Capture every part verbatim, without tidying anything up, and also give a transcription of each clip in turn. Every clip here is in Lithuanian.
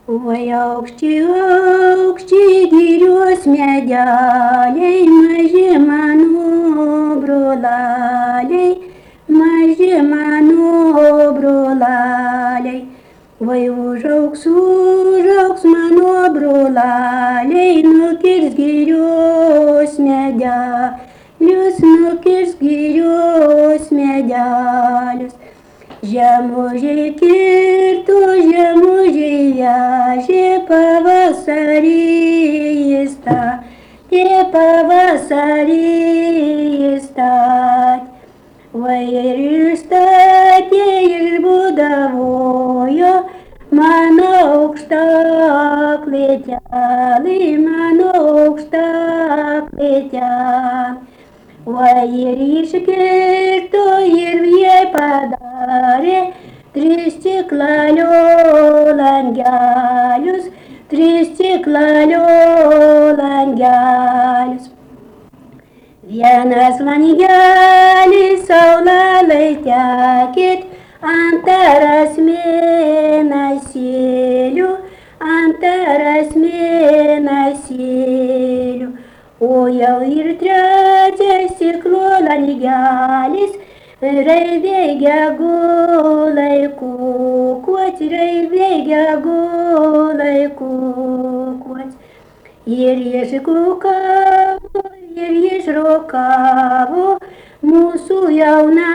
Oi, aukšti, aukšti girios medeliai, maži mano broleliai, maži mano broleliai. Vai užaugs, užaugs mano broleliai, nukirs girios medelius, nukirs girios medelius. Žemužiai kirto, žemužiai vežė, pavasarį jis statė, pavasarį jis statė. Va ir išstatė, išbudavojo mano aukšta klėtelė, mano aukšta klėtelė. Va ir iškirto ir jie padarė tris stiklalio langelius, tris stiklalio langelius. Vienas langelis saulelai tekėt, antras mėnesėlių, antras mėnesėlių. O jau ir trečias stiklo langelis, raiviai gegulai kukuot, raiviai gegulai kukuot. Ir iškukavo, ir išrokavo mūsų jauna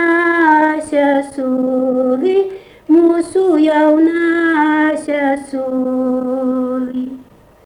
sesulį, mūsų jauna sesulį.